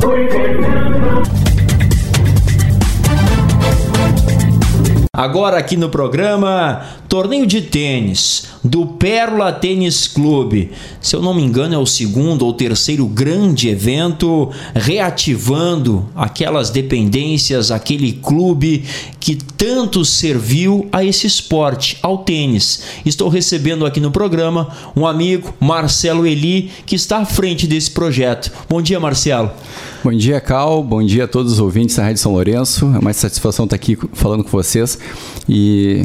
Agora aqui no programa, torneio de tênis do Pérola Tênis Clube. Se eu não me engano, é o segundo ou terceiro grande evento reativando aquelas dependências, aquele clube que tanto serviu a esse esporte, ao tênis. Estou recebendo aqui no programa um amigo, Marcelo Eli, que está à frente desse projeto. Bom dia, Marcelo. Bom dia, Cal. Bom dia a todos os ouvintes da Rádio São Lourenço. É uma satisfação estar aqui falando com vocês. E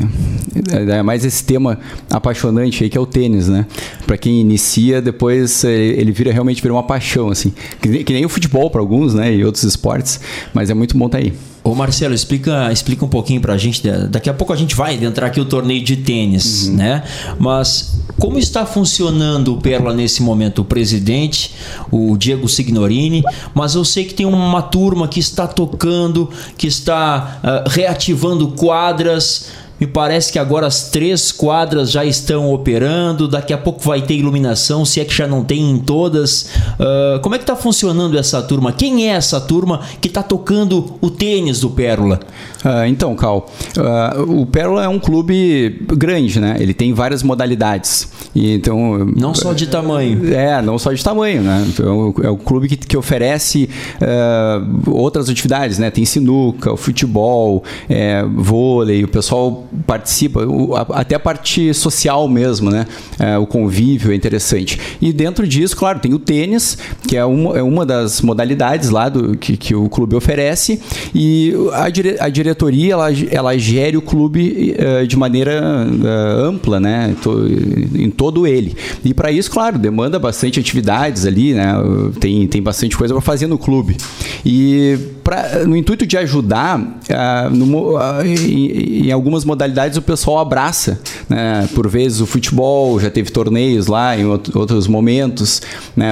é mais esse tema apaixonante aí que é o tênis, né? Para quem inicia, depois ele realmente vira uma paixão, assim. Que nem o futebol para alguns, né? E outros esportes. Mas é muito bom estar aí. Ô Marcelo, explica um pouquinho pra gente. Daqui a pouco a gente vai adentrar aqui o torneio de tênis, né? Mas como está funcionando o Pérola nesse momento? O presidente, o Diego Signorini, mas eu sei que tem uma turma que está tocando, que está reativando quadras. Me parece que agora as 3 quadras já estão operando, daqui a pouco vai ter iluminação, se é que já não tem em todas. Como é que está funcionando essa turma? Quem é essa turma que está tocando o tênis do Pérola? Então, Cal, o Pérola é um clube grande, né? Ele tem várias modalidades. Então, não só de tamanho. Não só de tamanho, né? É um clube que oferece outras atividades, né? Tem sinuca, o futebol, vôlei, o pessoal participa, até a parte social mesmo, né? O convívio é interessante. E dentro disso, claro, tem o tênis, que é uma das modalidades lá que o clube oferece, e a diretoria ela gere o clube de maneira ampla, né? Em todo ele. E para isso, claro, demanda bastante atividades ali, né? Tem bastante coisa para fazer no clube. E no intuito de ajudar, em algumas modalidades o pessoal abraça, né? Por vezes o futebol, já teve torneios lá em outros momentos, né?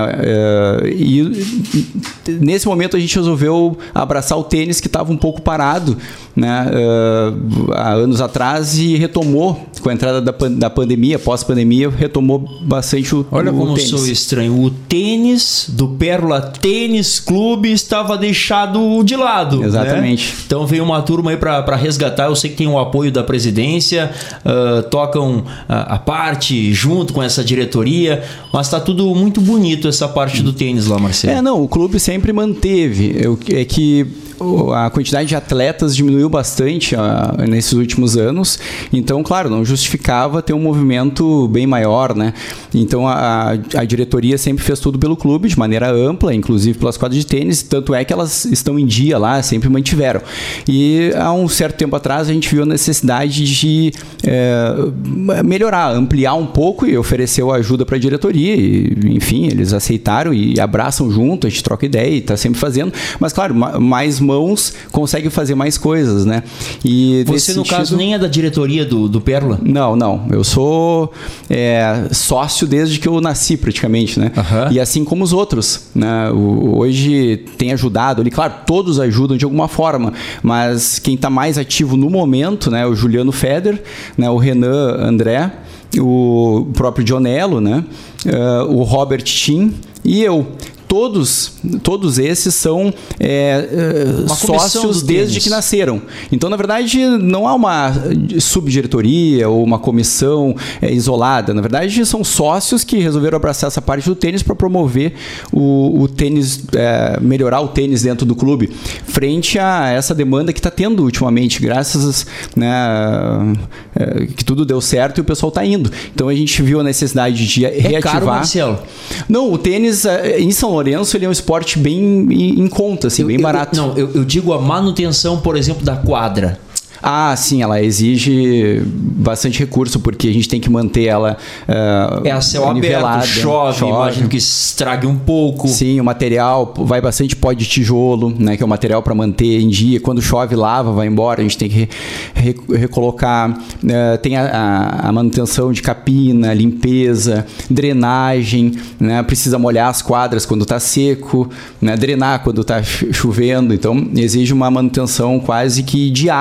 E nesse momento a gente resolveu abraçar o tênis, que estava um pouco parado, né? Há anos atrás, e retomou com a entrada da pandemia, pós-pandemia, retomou bastante o tênis. Olha como sou estranho, o tênis do Pérola Tênis Clube estava deixado de lado. Exatamente. Né? Então veio uma turma aí para resgatar. Eu sei que tem o apoio da presidência, tocam a parte junto com essa diretoria, mas está tudo muito bonito essa parte do tênis lá, Marcelo. O clube sempre manteve. É que a quantidade de atletas diminuiu bastante nesses últimos anos, então, claro, não justificava ter um movimento bem maior, né? Então a diretoria sempre fez tudo pelo clube, de maneira ampla, inclusive pelas quadras de tênis, tanto é que elas estão em dia lá, sempre mantiveram. E há um certo tempo atrás a gente viu a necessidade de melhorar, ampliar um pouco, e ofereceu ajuda para a diretoria, e, enfim, eles aceitaram e abraçam junto, a gente troca ideia e está sempre fazendo, mas claro, mais mãos conseguem fazer mais coisas, né? E você, no caso, nem é da diretoria do Pérola? Não. Eu sou sócio desde que eu nasci, praticamente, né? E assim como os outros, né? Hoje tem ajudado ali, claro, todos ajudam de alguma forma, mas quem está mais ativo no momento, né? O Juliano Feder, né? O Renan André, o próprio Dionello, né? O Robert Tim e eu. Todos esses são sócios desde que nasceram. Então, na verdade, não há uma subdiretoria ou uma comissão isolada. Na verdade, são sócios que resolveram abraçar essa parte do tênis para promover o tênis, melhorar o tênis dentro do clube, frente a essa demanda que está tendo ultimamente, graças, né, que tudo deu certo e o pessoal está indo. Então, a gente viu a necessidade de reativar. É caro, Marcelo? Não, o tênis em São Lourenço, ele é um esporte bem em conta, assim, bem barato. Eu digo a manutenção, por exemplo, da quadra. Ah, sim, ela exige bastante recurso, porque a gente tem que manter ela a céu nivelada, aberto, chove, imagino que estrague um pouco. Sim, o material vai bastante pó de tijolo, né, que é o material para manter em dia. Quando chove, lava, vai embora, a gente tem que recolocar. Tem a manutenção de capina, limpeza, drenagem, né, precisa molhar as quadras quando está seco, né, drenar quando está chovendo. Então, exige uma manutenção quase que diária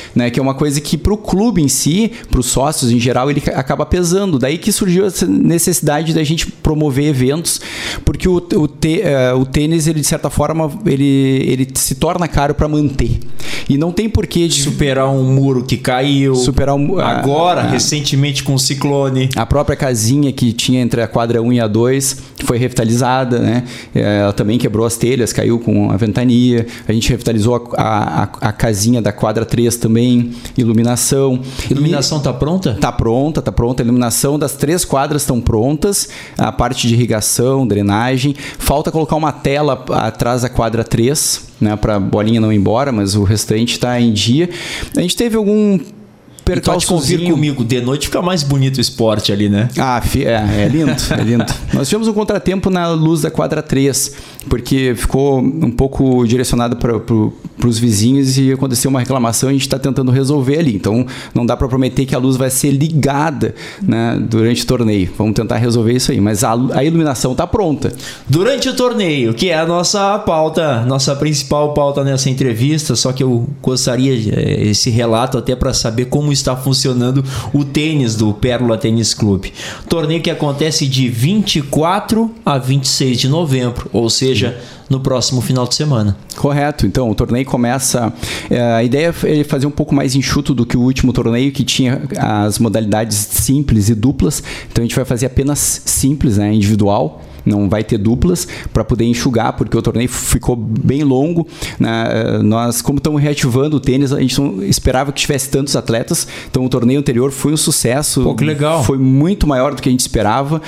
né? Que é uma coisa que para o clube em si, para os sócios em geral, ele acaba pesando. Daí que surgiu essa necessidade da gente promover eventos, porque o tênis, ele de certa forma, ele se torna caro para manter. E não tem porquê de superar um muro que caiu. Agora, recentemente com o ciclone. A própria casinha que tinha entre a quadra 1 e a 2 foi revitalizada, né? Ela também quebrou as telhas, caiu com a ventania. A gente revitalizou a casinha da quadra 3 também, iluminação. Iluminação tá pronta? Tá pronta. A iluminação das 3 quadras estão prontas, a parte de irrigação, drenagem. Falta colocar uma tela atrás da quadra 3, né, para a bolinha não ir embora, mas o restante está em dia. A gente teve algum percalço. Pode convir comigo, de noite fica mais bonito o esporte ali, né? É lindo, é lindo. Nós tivemos um contratempo na luz da quadra 3, porque ficou um pouco direcionado para os vizinhos e aconteceu uma reclamação e a gente está tentando resolver ali. Então, não dá para prometer que a luz vai ser ligada, né, durante o torneio. Vamos tentar resolver isso aí, mas a iluminação está pronta. Durante o torneio, que é a nossa pauta, nossa principal pauta nessa entrevista, só que eu gostaria esse relato até para saber como está funcionando o tênis do Pérola Tênis Clube. Torneio que acontece de 24 a 26 de novembro, ou seja, no próximo final de semana. Correto. Então, o torneio começa... a ideia é fazer um pouco mais enxuto do que o último torneio, que tinha as modalidades simples e duplas. Então, a gente vai fazer apenas simples, né, individual. Não vai ter duplas para poder enxugar, porque o torneio ficou bem longo, né? Nós, como estamos reativando o tênis, a gente não esperava que tivesse tantos atletas. Então, o torneio anterior foi um sucesso. Pô, que legal. Foi muito maior do que a gente esperava.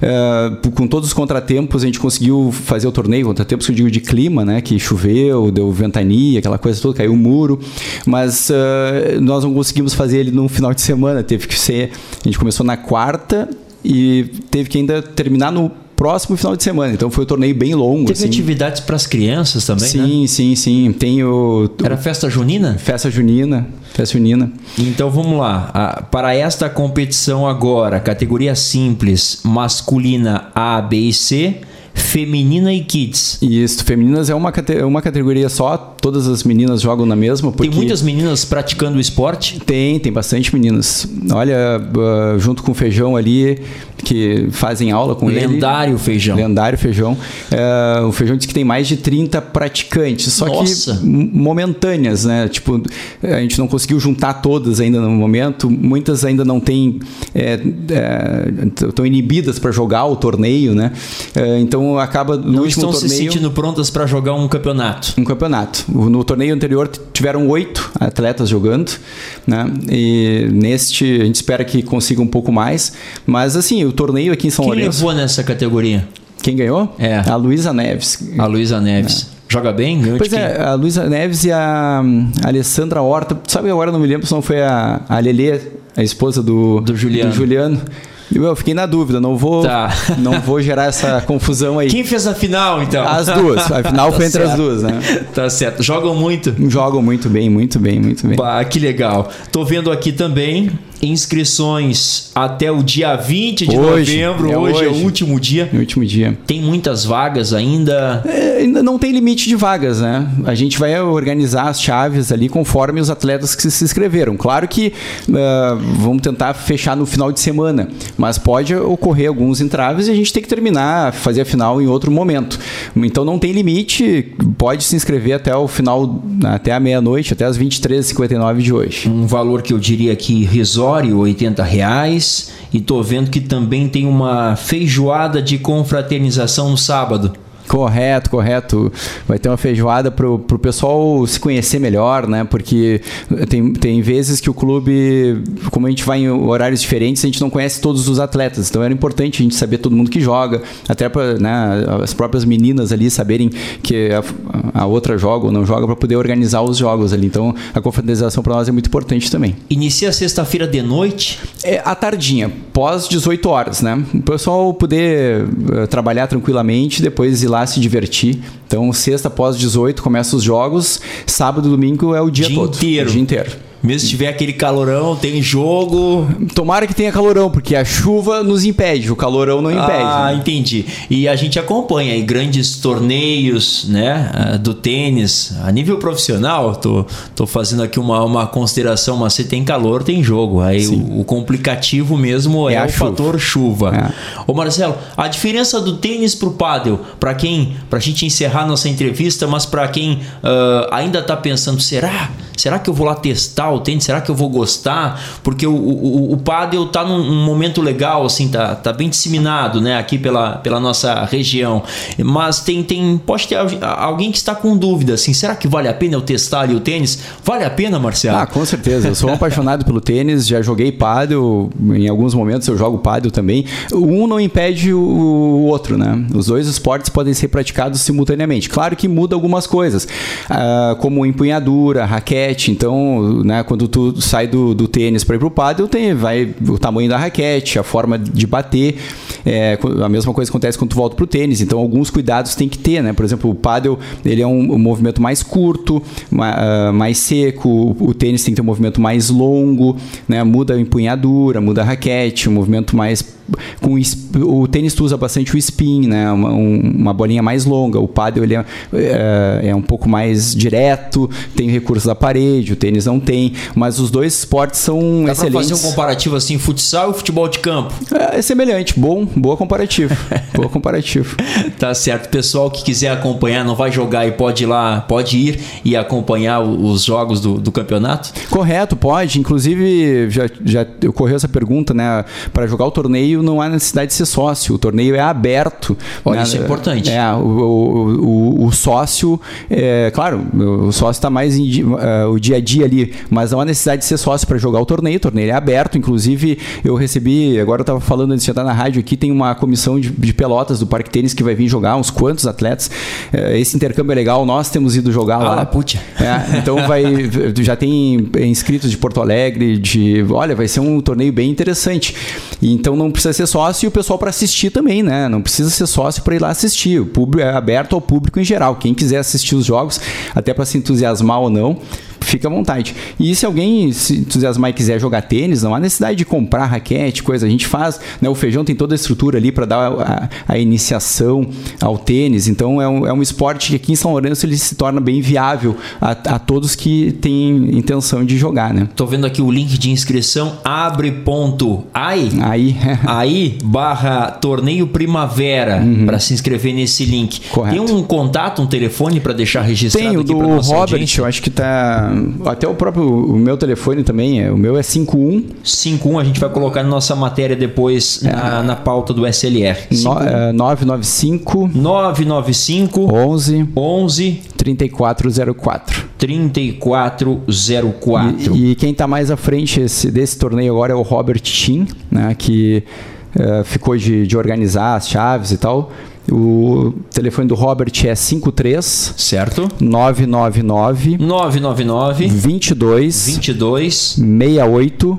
Com todos os contratempos, a gente conseguiu fazer o torneio. Contratempos que eu digo de clima, né? Que choveu, deu ventania, aquela coisa toda, caiu o muro. Mas nós não conseguimos fazer ele no final de semana. Teve que ser... A gente começou na quarta e teve que ainda terminar no próximo final de semana. Então foi um torneio bem longo. Teve atividades para as crianças também, sim, né? Sim. Tem Era festa junina? Festa junina. Então vamos lá. Para esta competição agora, categoria simples, masculina A, B e C, feminina e kids. Isso, femininas é uma categoria só, todas as meninas jogam na mesma. Tem muitas meninas praticando o esporte? Tem bastante meninas. Olha, junto com o Feijão ali, que fazem aula com ele. Lendário Feijão. O Feijão diz que tem mais de 30 praticantes, só Nossa. que momentâneas, né? Tipo, a gente não conseguiu juntar todas ainda no momento, muitas ainda não têm, estão inibidas para jogar o torneio, né? Então acaba no não último estão torneio... se sentindo prontas para jogar um campeonato. No torneio anterior tiveram 8 atletas jogando, né? E neste a gente espera que consiga um pouco mais, mas assim, o torneio aqui em São Lourenço... Quem levou nessa categoria? Quem ganhou? A Luísa Neves. Joga bem? Ganhou pois a Luísa Neves e a Alessandra Horta. Sabe, agora não me lembro se não foi a Lelê, a esposa do Juliano. Eu fiquei na dúvida, não vou gerar essa confusão aí. Quem fez a final, então? As duas. A final foi entre as duas, né? Tá certo. Jogam muito? Jogam muito bem. Bah, que legal. Tô vendo aqui também inscrições até o dia 20 de novembro. Hoje é o último dia. Tem muitas vagas ainda? Ainda não tem limite de vagas, né? A gente vai organizar as chaves ali conforme os atletas que se inscreveram. Claro que vamos tentar fechar no final de semana, mas pode ocorrer alguns entraves e a gente tem que terminar, fazer a final em outro momento. Então não tem limite, pode se inscrever até o final, até a meia-noite, até as 23h59 de hoje. Um valor que eu diria que irrisório, R$80, e tô vendo que também tem uma feijoada de confraternização no sábado. Correto. Vai ter uma feijoada pro pessoal se conhecer melhor, né? Porque tem vezes que o clube, como a gente vai em horários diferentes, a gente não conhece todos os atletas. Então era importante a gente saber todo mundo que joga, até para, né, as próprias meninas ali saberem que a outra joga ou não joga, para poder organizar os jogos ali. Então a confraternização para nós é muito importante também. Inicia sexta-feira de noite? À tardinha, pós 18 horas, né? O pessoal poder trabalhar tranquilamente, depois ir lá se divertir. Então, sexta após 18 começa os jogos, sábado e domingo é o dia todo. O dia inteiro. Mesmo se tiver aquele calorão, tem jogo... Tomara que tenha calorão, porque a chuva nos impede, o calorão não impede. Ah, entendi. E a gente acompanha aí grandes torneios, né, do tênis. A nível profissional, tô fazendo aqui uma consideração, mas se tem calor, tem jogo. Aí o complicativo mesmo é o fator chuva. Ô Marcelo, a diferença do tênis pro pádel, pra gente encerrar nossa entrevista, mas pra quem ainda tá pensando, será que eu vou lá testar o tênis? Será que eu vou gostar? Porque o pádel tá num momento legal, assim, tá bem disseminado, né, aqui pela nossa região. Mas pode ter alguém que está com dúvida, assim, será que vale a pena eu testar ali o tênis? Vale a pena, Marcelo? Ah, com certeza. Eu sou um apaixonado pelo tênis, já joguei pádel, em alguns momentos eu jogo pádel também. Um não impede o outro, né? Os dois esportes podem ser praticados simultaneamente. Claro que muda algumas coisas, como empunhadura, raquete. Então, né, quando tu sai do tênis para ir pro pádel, vai o tamanho da raquete, a forma de bater. A mesma coisa acontece quando tu volta pro tênis. Então, alguns cuidados tem que ter, né? Por exemplo, o pádel, ele é um movimento mais curto, mais seco. O tênis tem que ter um movimento mais longo, né? Muda a empunhadura, muda a raquete, um movimento mais... o tênis tu usa bastante o spin, né? Uma bolinha mais longa. O pádel ele é um pouco mais direto, tem recursos da parede, o tênis não tem, mas os dois esportes são excelentes. Dá pra fazer um comparativo assim, futsal e futebol de campo? É semelhante, boa comparativo. Boa comparativo. Tá certo. Pessoal que quiser acompanhar, não vai jogar e pode ir e acompanhar os jogos do campeonato? Correto, pode. Inclusive, já ocorreu essa pergunta, né? Para jogar o torneio não há necessidade de ser sócio. O torneio é aberto. Olha, né? Isso é importante. O sócio, claro, o sócio está mais o dia a dia ali, mas não há necessidade de ser sócio para jogar o torneio. O torneio é aberto. Inclusive, eu recebi, agora eu estava falando antes de entrar na rádio aqui, tem uma comissão de Pelotas do Parque Tênis que vai vir jogar, uns quantos atletas. Esse intercâmbio é legal, nós temos ido jogar lá. Puta. Então já tem inscritos de Porto Alegre, olha, vai ser um torneio bem interessante. Então não precisa ser sócio, e o pessoal para assistir também, né? Não precisa ser sócio para ir lá assistir. O público é aberto ao público em geral. Quem quiser assistir os jogos, até para se entusiasmar ou não, fica à vontade. E se alguém se entusiasmar e quiser jogar tênis, não há necessidade de comprar raquete, coisa. A gente faz, né? O Feijão tem toda a estrutura ali para dar a iniciação ao tênis. Então é um esporte que aqui em São Lourenço ele se torna bem viável a todos que têm intenção de jogar, né? Tô vendo aqui o link de inscrição, abre.ai barra torneio primavera, para se inscrever nesse link. Correto. Tem um contato, um telefone para deixar registrado? Tem, aqui o do Robert, audiência? Eu acho que tá... Até o meu telefone também, o meu é 51. A gente vai colocar na nossa matéria depois na pauta do SLR. 995 11 3404. E quem está mais à frente desse torneio agora é o Robert Chin, né, que ficou de organizar as chaves e tal. O telefone do Robert é 53 certo 999 22 68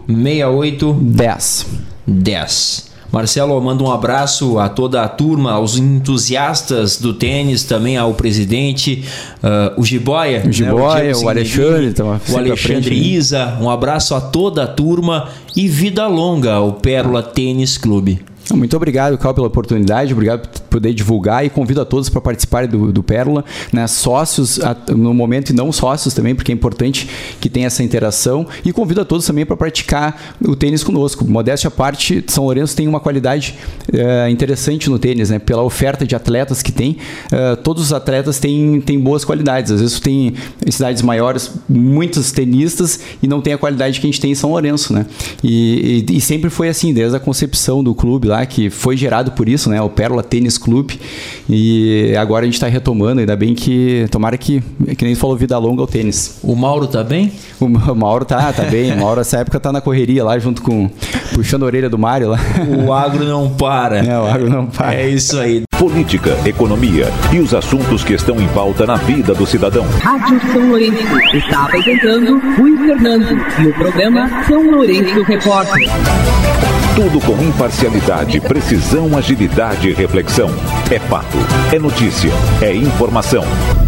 10. Marcelo, manda um abraço a toda a turma, aos entusiastas do tênis, também ao presidente, o Jiboia, o Alexandre, o Alexandre Isa. Um abraço a toda a turma e vida longa ao Pérola Tênis Clube. Muito obrigado, Cal, pela oportunidade, obrigado por poder divulgar, e convido a todos para participarem do Pérola, né? Sócios no momento e não sócios também, porque é importante que tenha essa interação, e convido a todos também para praticar o tênis conosco. Modéstia à parte, São Lourenço tem uma qualidade interessante no tênis, né? Pela oferta de atletas que tem, todos os atletas têm boas qualidades. Às vezes tem em cidades maiores muitos tenistas e não tem a qualidade que a gente tem em São Lourenço, né? E sempre foi assim, desde a concepção do clube lá, que foi gerado por isso, né? O Pérola Tênis Clube, e agora a gente está retomando, ainda bem que, tomara que nem falou, vida longa ao tênis. O Mauro tá bem? O Mauro tá bem, o Mauro nessa época tá na correria lá, junto com, puxando a orelha do Mário lá. O agro não para. O agro não para. É isso aí. Política, economia e os assuntos que estão em pauta na vida do cidadão. Rádio São Lourenço está apresentando Rui Fernando e o programa São Lourenço Repórter. Tudo com imparcialidade, precisão, agilidade e reflexão. É fato, é notícia, é informação.